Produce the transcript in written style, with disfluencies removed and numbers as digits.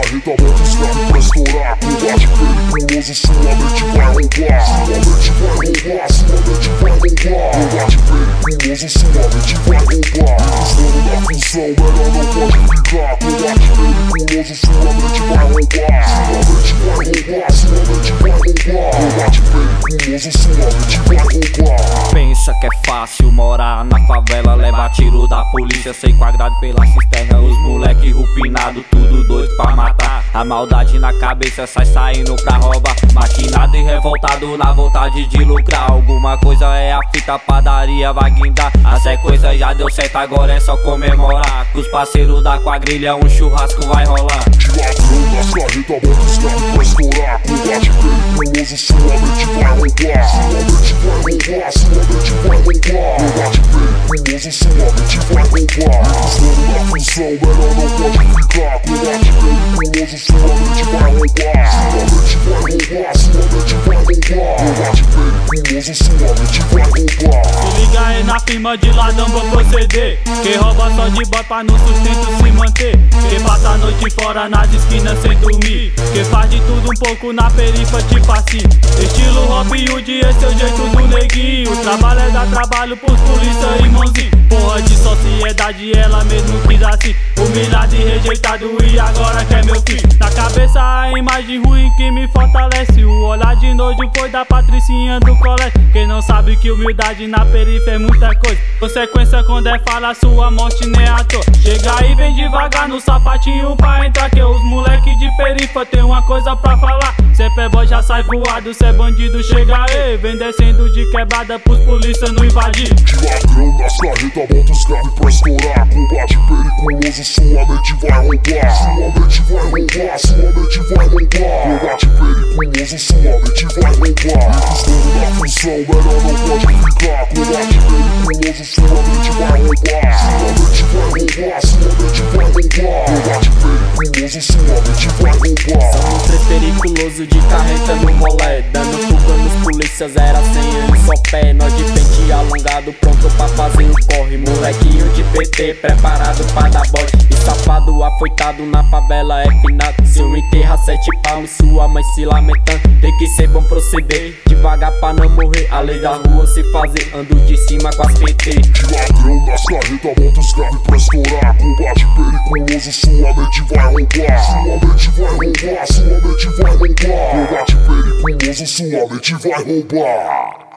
carreta, bota os carros pra estourar. Combate periculoso, sua mente vai roubar. Sua mente vai roubar, sua mente vai roubar. Combate periculoso, sua mente vai roubar. Estouro da função, melhor não pode ficar. Combate periculoso, sua mente vai roubar. Sua mente vai roubar, sua mente vai roubar. Combate periculoso, sua mente vai roubar. Pensa que é fácil morar na favela, leva tiro da polícia, sei quadrado pela cisterna. Os moleque rupinado, tudo doido pra matar. A maldade na cabeça sai saindo pra roubar. Maquinado e revoltado na vontade de lucrar. Alguma coisa é a fita, padaria vai guindar. A sequência já deu certo, agora é só comemorar. Com os parceiros da quadrilha um churrasco vai rolar. De ladrão nas carretas, bota os carros pra estourar. Combate periculoso, sua mente vai roubar. Sua mente vai roubar, sua mente vai roubar. Combate periculoso, sua mente vai roubar. Estouro da função, melhor não pode ficar. Combate periculoso, sua mente vai roubar. Sua mente vai roubar, sua mente vai roubar. Combate periculoso, sua mente vai roubar. Se liga aí na firma de ladrão, vou proceder. Quem rouba só de boy pra no sustento se manter. Quem passa a noite fora nas esquinas sem dormir. Quem faz de tudo um pouco na perifa, tipo assim. Estilo Robin Hood, esse é o jeito do neguinho. Trabalho é dar trabalho pros polícia e irmãozinho. Porra de sociedade, ela mesmo quis assim. Humilhado e rejeitado e agora quer meu filho. Na cabeça a imagem ruim que me fortalece. O olhar de nojo foi da patricinha do colégio. Quem não sabe que humildade na perifa é muita coisa. Consequência quando é fala, sua morte nem é à toa. Chega aí, vem devagar no sapatinho pra entrar. Que os moleque de perifa tem uma coisa pra falar. Cê é boy já sai voado, cê é bandido, chega aí. Vem descendo de quebrada pros polícia não invadir. De ladrão nas carretas, bota os carros pra estourar. Combate periculoso, sua mente vai roubar. Sua mente vai roubar, sua mente vai roubar. Combate periculoso, sua mente vai roubar. Estouro da função, melhor não pode ficar. Combate periculoso, sua mente vai roubar. Sua mente vai roubar, sua mente vai roubar. Combate periculoso, sua mente vai roubar. Somos três periculosos de carreta no molé, dando fuga nos polícias, era sem um só pé. Nós de pente alongado, pronto pra fazer o corre. Molequinho de PT, preparado pra dar bote. E safado, afoitado na favela é finado. Se eu enterrar 7 palmos, sua mãe se lamentando. Tem que ser bom proceder, devagar pra não morrer. A lei da rua se fazer, ando de cima com as PT. De ladrão nas carretas, bota os carros pra estourar. Combate periculoso, sua mente vai roubar. Sua mente vai roubar, sua mente vai roubar. Combate periculoso, sua mente vai roubar.